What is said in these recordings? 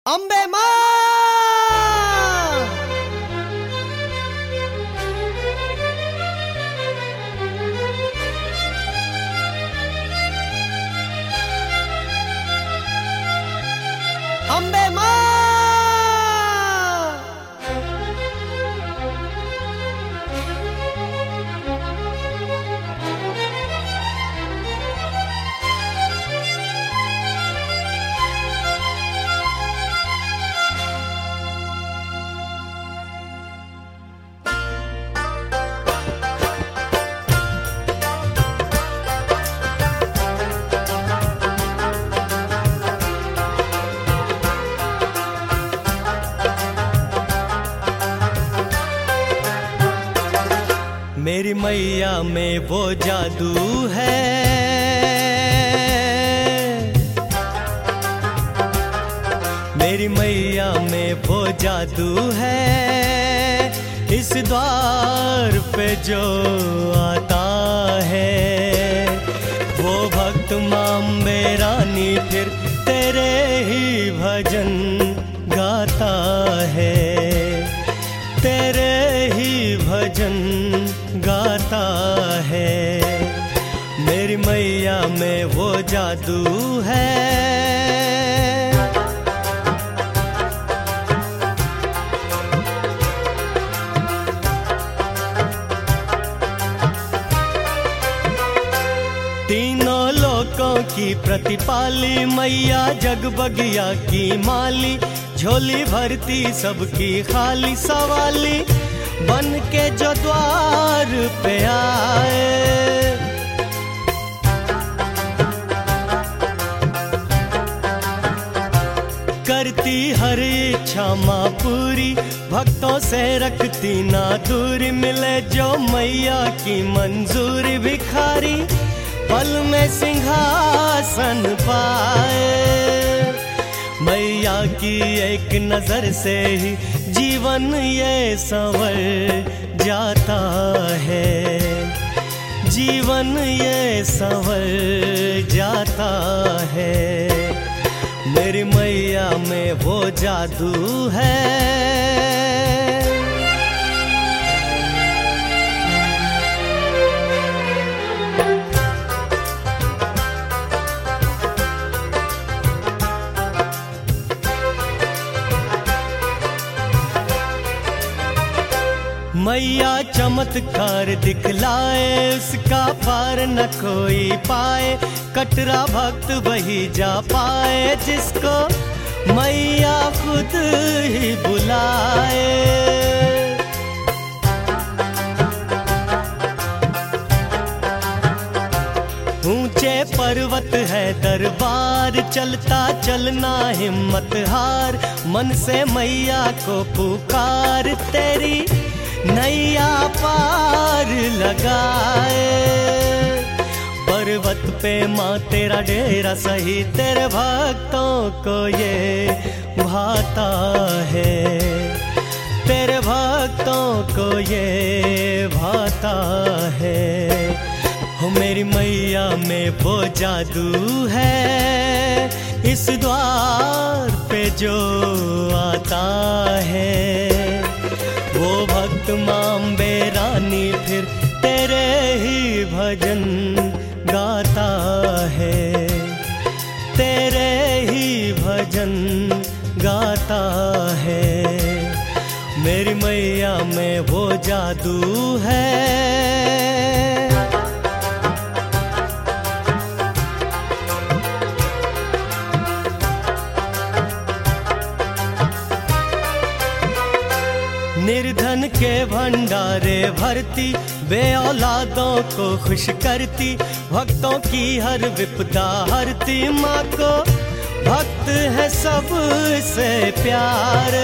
अम्बे माँ। अम्बे माँ। मेरी मैया में वो जादू है, मेरी मैया में वो जादू है, इस द्वार पे जो आता है वो भक्त माँ अम्बे रानी फिर तेरे ही भजन गाता है, तेरे ही भजन गाता है। मेरी मैया में वो जादू है। तीनों लोकों की प्रतिपाली मैया जगबगिया की माली, झोली भरती सबकी खाली सवाली बन के जो द्वार पे आए। करती हर इच्छा माँ पूरी, भक्तों से रखती ना दूरी, मिले जो मैया की मंजूरी भिखारी पल में सिंहासन पाए। मैया की एक नजर से ही जीवन ये संवर जाता है, जीवन ये संवर जाता है। मेरी मैया में वो जादू है। मैया चमत्कार दिखलाए, उसका पार न कोई पाए, कटरा भक्त वही जा पाए जिसको मैया खुद ही बुलाए। ऊंचे पर्वत है दरबार, चलता चलना हिम्मत हार, मन से मैया को पुकार, तेरी नैया पार लगाए। पर्वत पे माँ तेरा डेरा सही, तेरे भक्तों को ये भाता है, तेरे भक्तों को ये भाता है। हो मेरी मैया में वो जादू है, इस द्वार पे जो आता है वो भक्त माँ अम्बे रानी फिर तेरे ही भजन गाता है, तेरे ही भजन गाता है। मेरी मैया में वो जादू है। निर्धन के भंडारे भरती, बे औलादों को खुश करती, भक्तों की हर विपदा हरती, माँ को भक्त है सबसे प्यारे।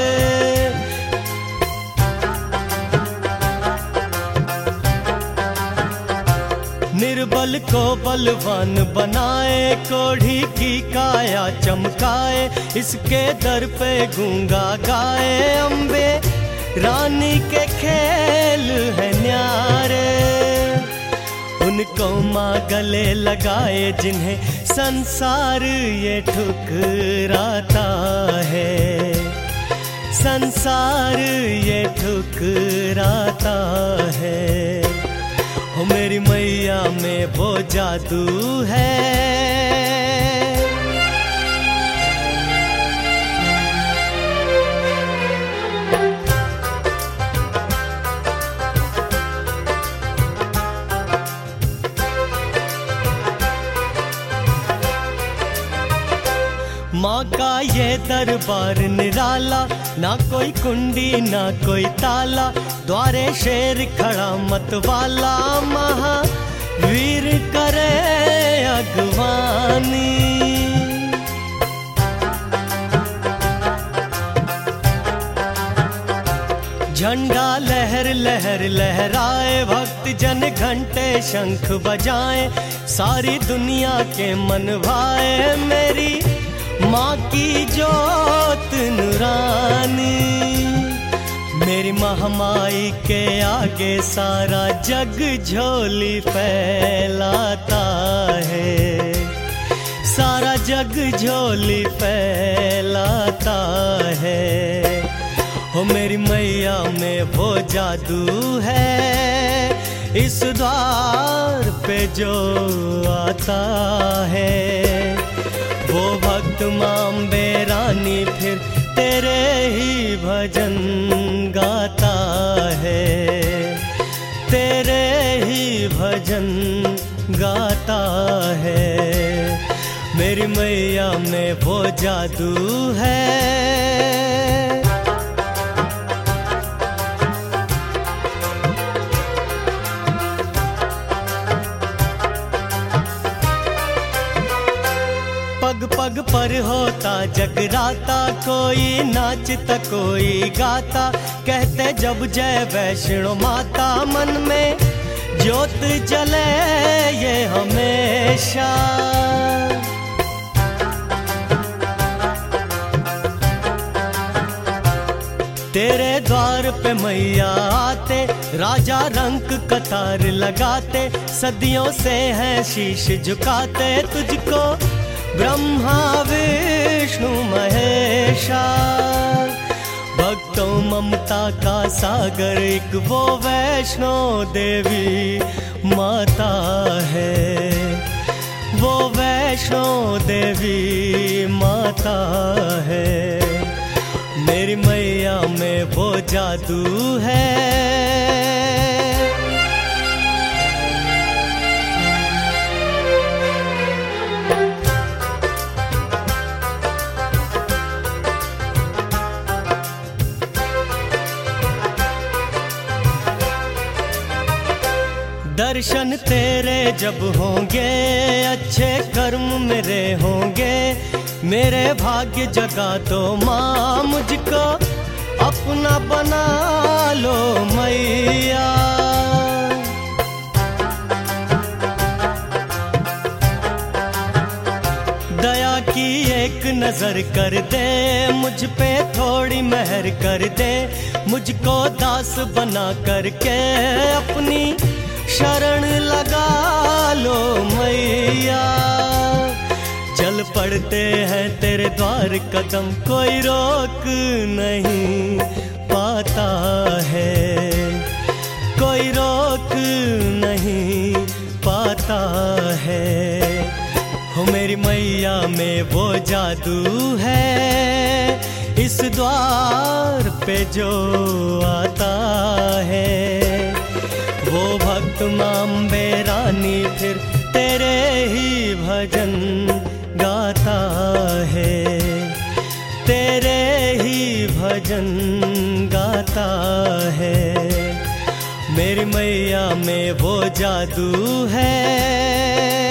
निर्बल को बलवान बनाए, कोढ़ी की काया चमकाए, इसके दर पे गूंगा गाए। अम्बे रानी के खेल है न्यारे, उनको माँ गले लगाए जिन्हें संसार ये ठुकराता है। संसार ये ठुकराता है, हो मेरी मैया में वो जादू है। माँ का ये दरबार निराला, ना कोई कुंडी ना कोई ताला, द्वारे शेर खड़ा मत वाला, महावीर करे अगवानी। झंडा लहर लहर लहराए, भक्त जन घंटे शंख बजाए, सारी दुनिया के मन भाए, मेरी माँ की जोत नुरानी। मेरी महामाई के आगे सारा जग झोली फैलाता है, सारा जग झोली फैलाता है, हो मेरी मैया में वो जादू है, इस द्वार पे जो आता है, वो भक्त मांबे रानी फिर तेरे ही भजन गाता है, तेरे ही भजन गाता है, मेरी मैया में वो जादू है। पग पग पर होता जगराता, कोई नाचता कोई गाता, कहते जब जय वैष्णो माता, मन में ज्योत जले ये हमेशा। तेरे द्वार पे मैया आते, राजा रंक कतार लगाते, सदियों से हैं शीश झुकाते, तुझको ब्रह्मा विष्णु महेशा। भक्तों ममता का सागर एक वो वैष्णो देवी माता है, वो वैष्णो देवी माता है, मेरी मैया में वो जादू है। दर्शन तेरे जब होंगे, अच्छे कर्म मेरे होंगे, मेरे भाग्य जगा तो माँ, मुझको अपना बना लो मैया। दया की एक नजर कर दे, मुझ पे थोड़ी मेहर कर दे, मुझको दास बना करके अपनी शरण लगा लो मैया। चल पड़ते हैं तेरे द्वार कदम, कोई रोक नहीं पाता है, कोई रोक नहीं पाता है, हो मेरी मैया में वो जादू है, इस द्वार पे जो आता है, वो भक्त मांबे रानी फिर तेरे ही भजन गाता है, तेरे ही भजन गाता है, मेरी मैया में वो जादू है।